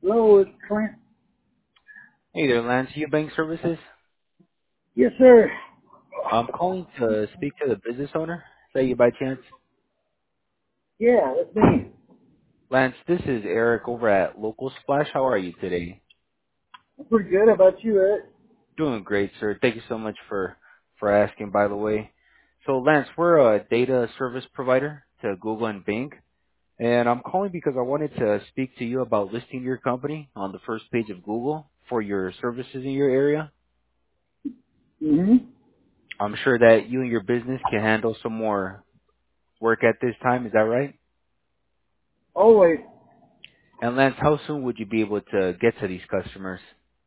Hello, it's Clint. Hey there, Lance. You Bank Services? Yes, sir. I'm calling to speak to the business owner. Is that you by chance? Yeah, that's me. Lance, this is Eric over at Local Splash. How are you today? I'm pretty good. How about you, Ed? Doing great, sir. Thank you so much for asking, by the way. So, Lance, we're a data service provider to Google and Bing, and I'm calling because I wanted to speak to you about listing your company on the first page of Google for your services in your area. Mm-hmm. I'm sure that you and your business can handle some more work at this time. Is that right? Always And Lance, how soon would you be able to get to these customers?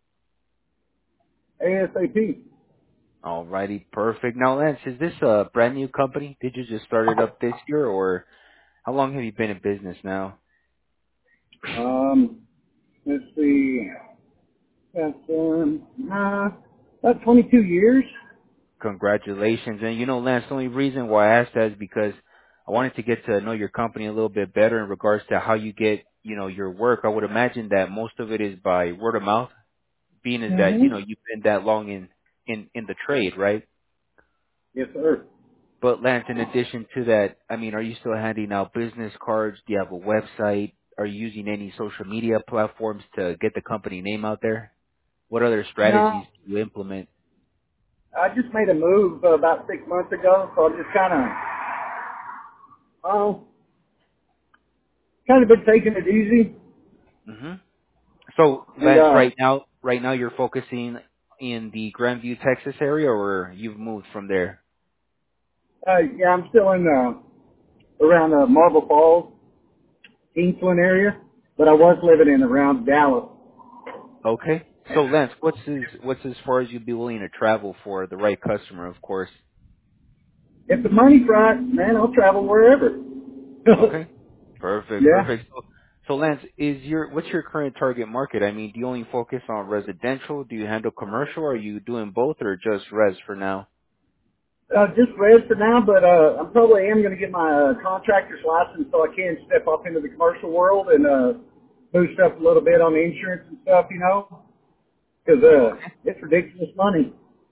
ASAP. Alrighty, perfect. Now, Lance, is this a brand new company? Did you just start it up this year, or how long have you been in business now? Let's see. That's, about 22 years. Congratulations. And Lance, the only reason why I asked that is because I wanted to get to know your company a little bit better in regards to how you get, your work. I would imagine that most of it is by word of mouth, being is that, Mm-hmm. you've been that long in the trade, right? Yes, sir. But Lance, in addition to that, I mean, are you still handing out business cards? Do you have a website? Are you using any social media platforms to get the company name out there? What other No, strategies do you implement? I just made a move about 6 months ago, so I've just uh, kind of been taking it easy. hmm So And, Lance, right now you're focusing in the Grandview, Texas area, or you've moved from there? yeah, I'm still in, around, Marble Falls, Kingsland area, but I was living in around Dallas. Okay. So Lance, what's as far as you'd be willing to travel for the right customer, of course? If the money's right, man, I'll travel wherever. Okay. Perfect. Yeah. Perfect. So Lance, what's your current target market? I mean, do you only focus on residential? Do you handle commercial? Are you doing both or just res for now? Just res for now, but I probably am going to get my contractor's license so I can step up into the commercial world and boost up a little bit on the insurance and stuff, because it's ridiculous money.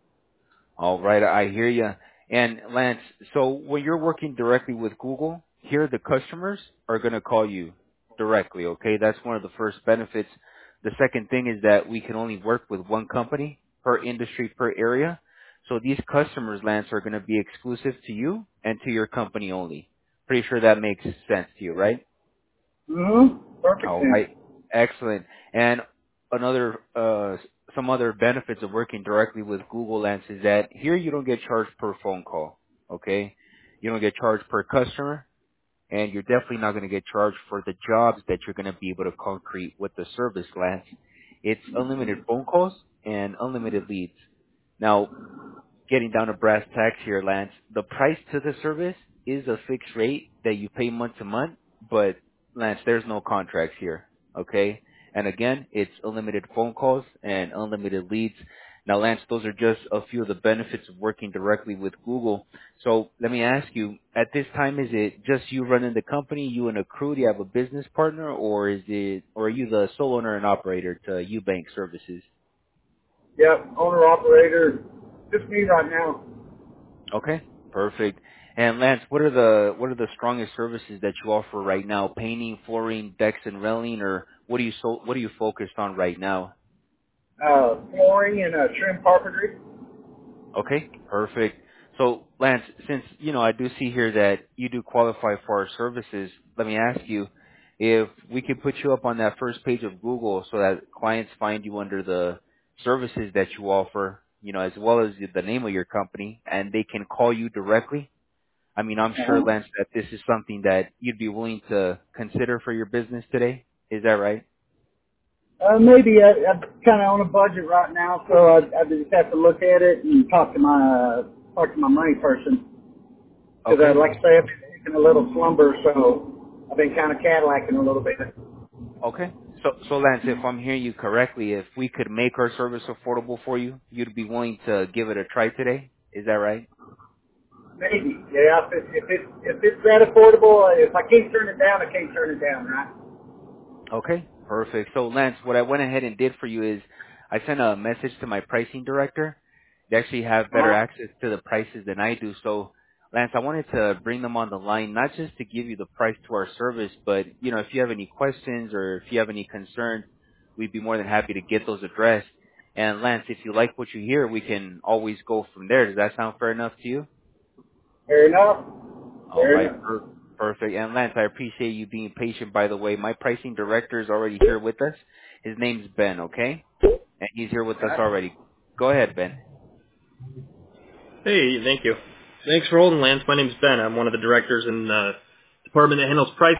All right, I hear you. And Lance, so when you're working directly with Google, here the customers are going to call you directly, okay? That's one of the first benefits. The second thing is that we can only work with one company per industry, per area. So these customers, Lance, are going to be exclusive to you and to your company only. Pretty sure that makes sense to you, right? Mm-hmm. Perfect All sense. right. Excellent. And another, some other benefits of working directly with Google Lens is that here you don't get charged per phone call. Okay. You don't get charged per customer, and you're definitely not going to get charged for the jobs that you're going to be able to concrete with the service Lens. It's unlimited phone calls and unlimited leads. Now, getting down to brass tacks here, Lance, the price to the service is a fixed rate that you pay month to month, but Lance, there's no contracts here, okay? And again, it's unlimited phone calls and unlimited leads. Now, Lance, those are just a few of the benefits of working directly with Google. So let me ask you, at this time, is it just you running the company, you and a crew? Do you have a business partner, or or are you the sole owner and operator to Ubank Services? Yep. Owner operator. Just me right now. Okay, perfect. And Lance, what are the strongest services that you offer right now? Painting, flooring, decks, and railing, or what are you focused on right now? Flooring and trim carpentry. Okay, perfect. So Lance, since I do see here that you do qualify for our services, let me ask you if we could put you up on that first page of Google so that clients find you under the services that you offer, as well as the name of your company, and they can call you directly. I mean, I'm sure, Uh-huh. Lance, that this is something that you'd be willing to consider for your business today. Is that right? Maybe I'm kind of on a budget right now, so I just have to look at it and talk to my money person. Because Okay. like I say, I've been taking a little slumber, so I've been kind of Cadillacing a little bit. Okay. So Lance, if I'm hearing you correctly, if we could make our service affordable for you, you'd be willing to give it a try today. Is that right? Maybe, yeah. If it's that affordable, if I can't turn it down, I can't turn it down, right? Okay. Perfect. So Lance, what I went ahead and did for you is I sent a message to my pricing director. They actually have better Uh-huh. access to the prices than I do. So Lance, I wanted to bring them on the line, not just to give you the price to our service, but if you have any questions or if you have any concerns, we'd be more than happy to get those addressed. And Lance, if you like what you hear, we can always go from there. Does that sound fair enough to you? Fair enough. All Fair right, enough. perfect. And Lance, I appreciate you being patient, by the way. My pricing director is already here with us. His name's Ben, okay? And he's here with us Okay. already. Go ahead, Ben. Hey, thank you. Thanks for holding, Lance. My name's Ben. I'm one of the directors in the department that handles price.